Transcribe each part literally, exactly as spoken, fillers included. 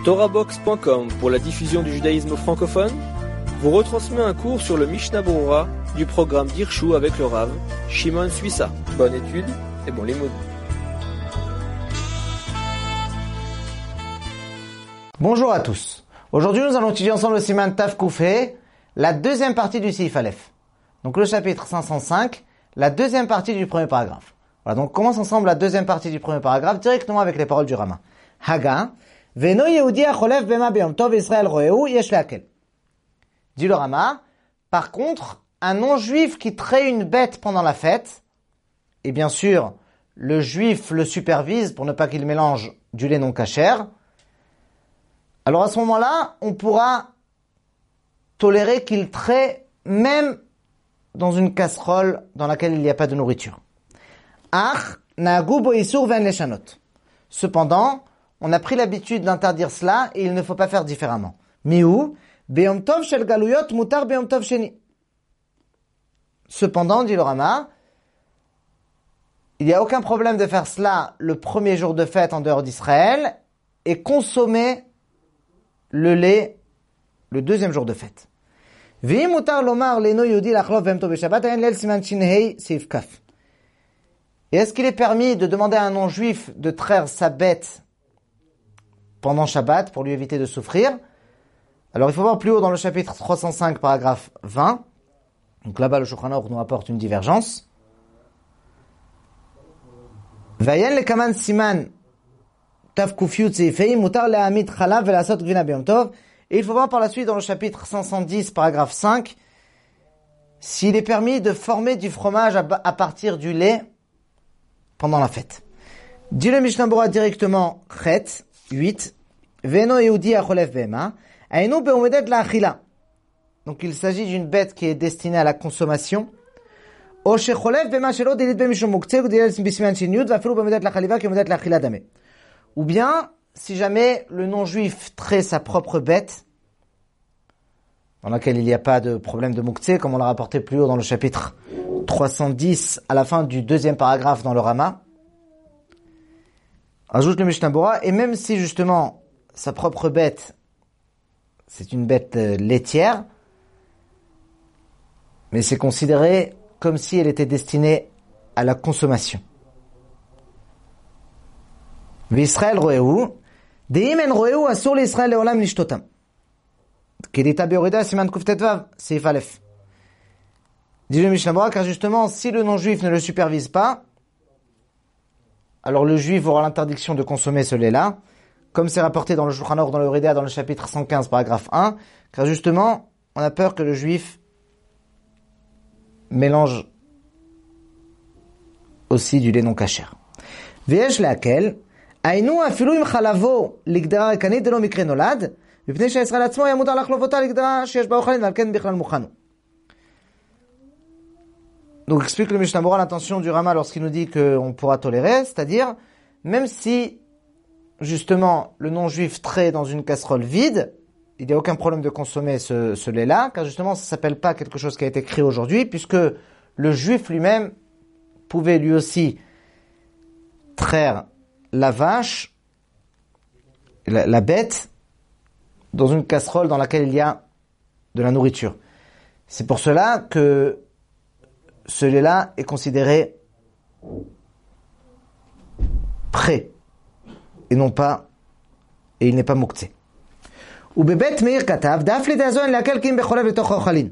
Torahbox point com pour la diffusion du judaïsme francophone vous retransmet un cours sur le Mishnah Berurah du programme d'Hirshu avec le Rav Shimon Suissa. Bonne étude et bon limoud. Bonjour à tous. Aujourd'hui, nous allons étudier ensemble le Siman Tav Koufé, la deuxième partie du Seif Aleph. Donc le chapitre cinq cent cinq, la deuxième partie du premier paragraphe. Voilà, donc on commence ensemble la deuxième partie du premier paragraphe directement avec les paroles du Rama. Haga, Veno Yehudi acholef bema beyom tov Israël roeu yesh leakel. Dit le Rama, par contre, un non-juif qui traite une bête pendant la fête, et bien sûr, le juif le supervise pour ne pas qu'il mélange du lait non cachère, alors à ce moment-là, on pourra tolérer qu'il traite même dans une casserole dans laquelle il n'y a pas de nourriture. Ach, na'agu bo isur ve'en leshanot. Cependant, on a pris l'habitude d'interdire cela et il ne faut pas faire différemment. Miou, beyom tov shel galuyot mutar beyom tov sheni. Cependant, dit le Rama, il n'y a aucun problème de faire cela le premier jour de fête en dehors d'Israël et consommer le lait le deuxième jour de fête. Ve'im mutar lomar leno yehudi lachlov beyom tov b'shabbat ein leil siman shin hei seif kaf. Et est-ce qu'il est permis de demander à un non-juif de traire sa bête pendant Shabbat pour lui éviter de souffrir? Alors il faut voir plus haut dans le chapitre trois cent cinq, paragraphe vingt. Donc là-bas, le Shulchan Aruch nous apporte une divergence. Vayen le kaman siman tav kufyut seifei mutar le'amid chalav ve'lasot gvina beyom tov. Et il faut voir par la suite dans le chapitre cinq cent dix, paragraphe cinq, s'il est permis de former du fromage à, à partir du lait pendant la fête. Dit le Mishnah Berurah directement, chet, huit, Veno Yehudi acholef bema, ainu beomedet la'achila. Donc il s'agit d'une bête qui est destinée à la consommation. O shecholef bema shelo dilit bemishum muktzeh udilit bisiman shin yud vafilu beomedet la'chaliva ki omedet la'achila dame. Ou bien, si jamais le non-juif traite sa propre bête, dans laquelle il n'y a pas de problème de muktzeh, comme on l'a rapporté plus haut dans le chapitre trois cent dix, à la fin du deuxième paragraphe dans le Rama, ajoute le Mishnah Berurah, et même si justement sa propre bête, c'est une bête laitière, mais c'est considéré comme si elle était destinée à la consommation. V'Israël roeu, de'im en roeu asur l'Israël le'olam lishtotam. Kedita beorida siman kuftetvav seif aleph. Dit le Mishnah Berurah, car justement, si le non-juif ne le supervise pas, alors le juif aura l'interdiction de consommer ce lait-là, comme c'est rapporté dans le Shulchan Aruch, dans le Réda, dans le chapitre cent quinze, paragraphe un, car justement, on a peur que le juif mélange aussi du lait non cachère. Ve'esh leakel, ainu afilu im chalavo ligdara rekanit de lo mikre nolad, mipnei she'Yisrael atzmo yamut al achlovota ligdara sheyesh ba ochalin ve'al ken bichlal muchanu. Donc explique le Mishnah Berurah l'intention du Rama lorsqu'il nous dit qu'on pourra tolérer, c'est-à-dire, même si, justement, le non-juif traite dans une casserole vide, il n'y a aucun problème de consommer ce, ce lait-là, car justement, ça ne s'appelle pas quelque chose qui a été créé aujourd'hui, puisque le juif lui-même pouvait lui aussi traire la vache, la, la bête, dans une casserole dans laquelle il y a de la nourriture. C'est pour cela que ce lait-là est considéré prêt et non pas, et il n'est pas muktzeh. Ou bebet meir katav daf lidazo en lakel kim becholev letoch ochalin.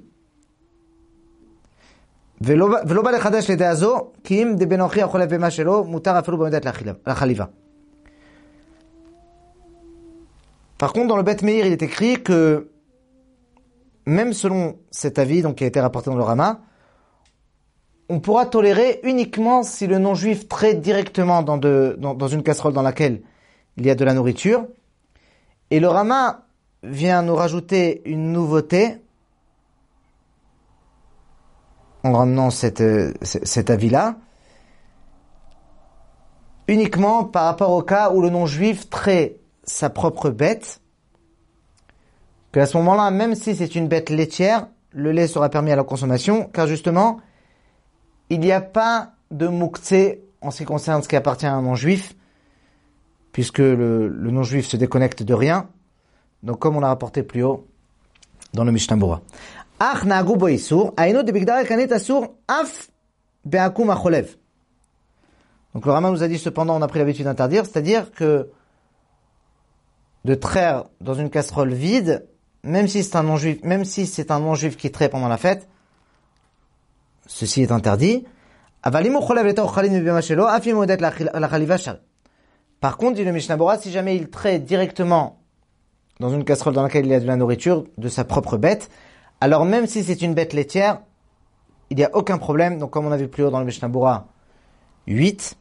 Velo ba lechadesh lidazo kim de benochi acholev bema shelo mutar afilu bemedet lachaliva. Par contre, dans le Bet Meir, il est écrit que même selon cet avis, donc qui a été rapporté dans le Rama, on pourra tolérer uniquement si le non-juif traite directement dans, de, dans, dans une casserole dans laquelle il y a de la nourriture. Et le Rama vient nous rajouter une nouveauté en ramenant cette, cet avis-là, uniquement par rapport au cas où le non-juif traite sa propre bête, qu'à ce moment-là, même si c'est une bête laitière, le lait sera permis à la consommation, car justement, il n'y a pas de muktzeh en ce qui concerne ce qui appartient à un non-juif, puisque le, le non-juif se déconnecte de rien, Donc comme on a rapporté plus haut dans le Mishnah Berurah. Ach na'agu bo isur, ayinu de bigdar elkanit asur af be'akum acholev. Donc le Rama nous a dit cependant, on a pris l'habitude d'interdire, c'est-à-dire que de traire dans une casserole vide, même si c'est un non-juif, même si c'est un non-juif qui traite pendant la fête, ceci est interdit. Par contre, dit le Mishnah Berurah, si jamais il traite directement dans une casserole dans laquelle il y a de la nourriture de sa propre bête, alors même si c'est une bête laitière, il n'y a aucun problème. Donc comme on a vu plus haut dans le Mishnah Berurah huit,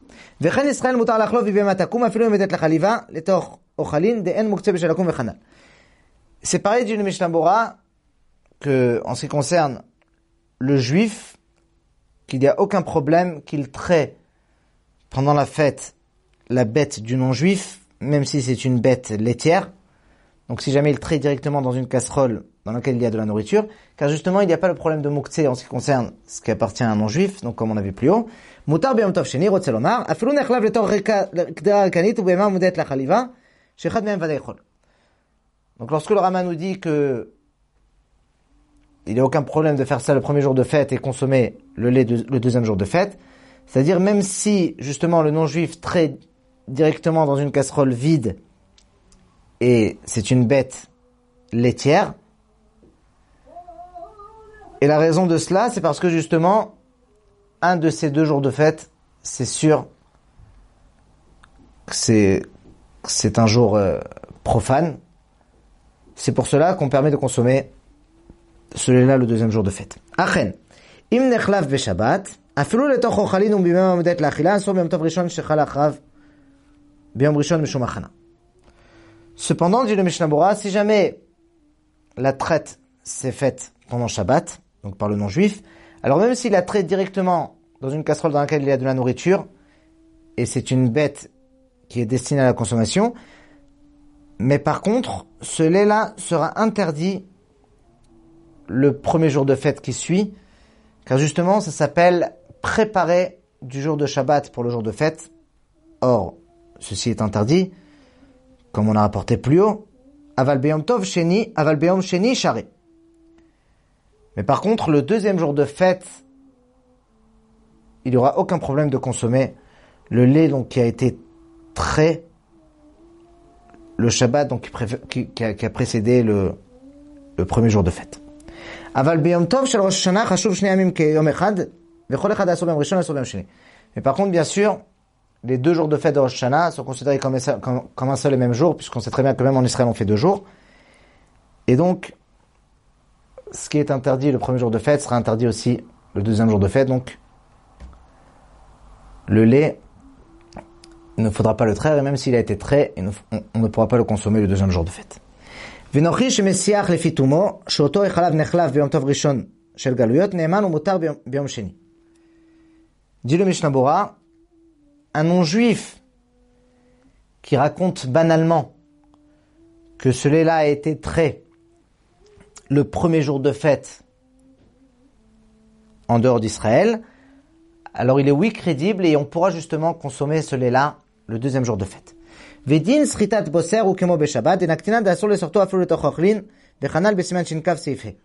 c'est pareil du Mishnah Berurah que en ce qui concerne le juif, qu'il n'y a aucun problème qu'il traite pendant la fête la bête du non-juif, même si c'est une bête laitière. Donc si jamais il traite directement dans une casserole dans laquelle il y a de la nourriture, car justement il n'y a pas le problème de mouktsé en ce qui concerne ce qui appartient à un non-juif, donc comme on a vu plus haut. Mutar b'yom tov sheni rotze lomar, afilu nechlav letor kdera alkanit ou b'ema mudet la chaliva, shechad mehem vada yechol. Donc lorsque le Rama nous dit que il n'y a aucun problème de faire ça le premier jour de fête et consommer le lait de, le deuxième jour de fête, c'est-à-dire même si justement le non-juif traite directement dans une casserole vide et c'est une bête laitière, et la raison de cela, c'est parce que justement, un de ces deux jours de fête, c'est sûr que c'est, que c'est un jour euh, profane. C'est pour cela qu'on permet de consommer celui-là le deuxième jour de fête. Achen, im nechlav beshabbat, afilu letoch ochalin um bimem amudet lachila, asur b'yom tov rishon shechal achrav b'yom rishon mishum achana. Cependant, dit le Mishnah Berurah, si jamais la traite s'est faite pendant Shabbat, donc par le non-juif, alors même s'il la traite directement dans une casserole dans laquelle il y a de la nourriture, et c'est une bête qui est destinée à la consommation, mais par contre, ce lait-là sera interdit le premier jour de fête qui suit, car justement, ça s'appelle préparer du jour de Shabbat pour le jour de fête. Or, ceci est interdit, comme on a rapporté plus haut, aval beyom tov sheni, aval beyom sheni shari. Mais par contre, le deuxième jour de fête, il n'y aura aucun problème de consommer le lait donc qui a été trait le Shabbat donc qui, qui, a, qui a précédé le, le premier jour de fête. Aval beyom tov shel Rosh Hashanah chashuv shnei yamim keyom echad vechol echad asur b'yom rishon asur b'yom sheni. Mais par contre, bien sûr, les deux jours de fête de Rosh Hashanah sont considérés comme, comme, comme un seul et même jour, puisqu'on sait très bien que même en Israël on fait deux jours. Et donc, ce qui est interdit le premier jour de fête sera interdit aussi le deuxième jour de fête. Donc, le lait, il ne faudra pas le traire, et même s'il a été trait, on, on ne pourra pas le consommer le deuxième jour de fête. V'nochi shemesiach lefitumo, sheoto echalav nechlav b'yom tov rishon shel galuyot, ne'eman u'mutar b'yom sheni. Dit le Mishnah Berurah, un non-juif qui raconte banalement que ce lait-là a été trait le premier jour de fête en dehors d'Israël, alors il est oui crédible et on pourra justement consommer ce lait-là le deuxième jour de fête. Vedin sritat boser ou kemo beshabbat denaktina d'asur le sorto aflu letoch ochlin vechanal besiman shinkav seifhe.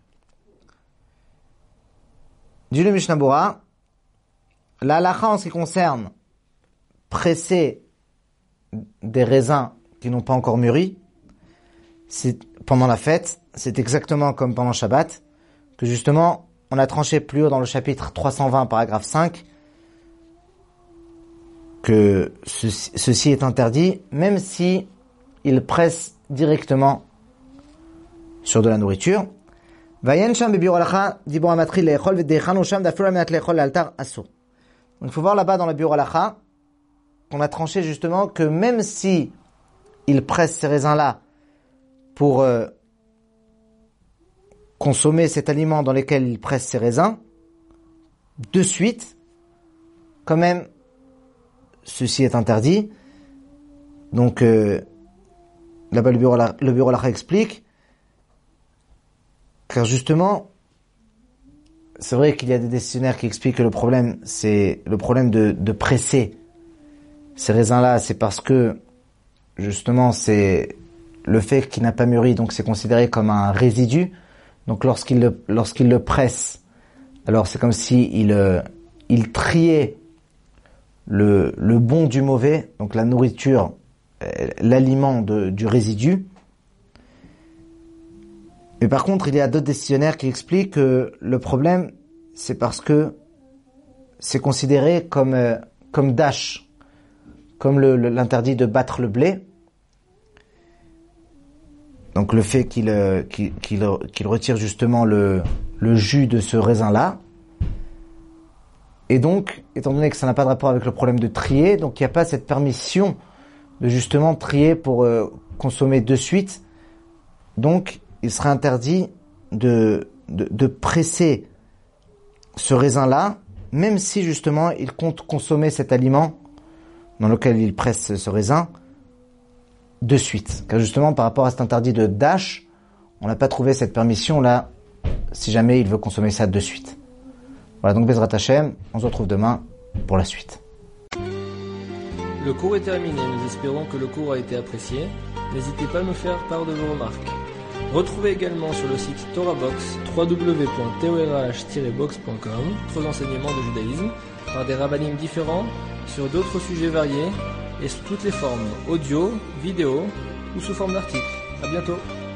Dit le Mishnah Berurah, la halakha en ce qui concerne presser des raisins qui n'ont pas encore mûri, c'est pendant la fête, c'est exactement comme pendant Shabbat, que justement, on a tranché plus haut dans le chapitre trois cent vingt, paragraphe cinq, que ceci, ceci est interdit, même si il presse directement sur de la nourriture. Donc il faut voir là-bas dans la Biur Halacha qu'on a tranché justement que même si il presse ces raisins-là pour euh, consommer cet aliment dans lequel il presse ses raisins, de suite, quand même, ceci est interdit. Donc, euh, là-bas, le Biur Halacha explique, car justement, c'est vrai qu'il y a des décisionnaires qui expliquent que le problème, c'est le problème de, de presser ces raisins-là, c'est parce que, justement, c'est le fait qu'il n'a pas mûri, donc c'est considéré comme un résidu. Donc lorsqu'il le, lorsqu'il le presse, alors c'est comme si il, euh, il triait le, le bon du mauvais, donc la nourriture, euh, l'aliment de, du résidu. Mais par contre, il y a d'autres décisionnaires qui expliquent que le problème, c'est parce que c'est considéré comme, euh, comme dash, comme le, le, l'interdit de battre le blé. Donc le fait qu'il, euh, qu'il, qu'il, qu'il retire justement le, le jus de ce raisin-là. Et donc, étant donné que ça n'a pas de rapport avec le problème de trier, donc il n'y a pas cette permission de justement trier pour euh, consommer de suite. Donc, il serait interdit de, de, de presser ce raisin-là, même si justement il compte consommer cet aliment dans lequel il presse ce raisin de suite. Car justement, par rapport à cet interdit de dash, on n'a pas trouvé cette permission-là si jamais il veut consommer ça de suite. Voilà, donc Bezrat Hashem, on se retrouve demain pour la suite. Le cours est terminé, nous espérons que le cours a été apprécié. N'hésitez pas à nous faire part de vos remarques. Retrouvez également sur le site TorahBox, w w w point torah tiret box point com, d'autres enseignements de judaïsme, par des rabbinim différents, sur d'autres sujets variés, et sous toutes les formes, audio, vidéo, ou sous forme d'articles. À bientôt.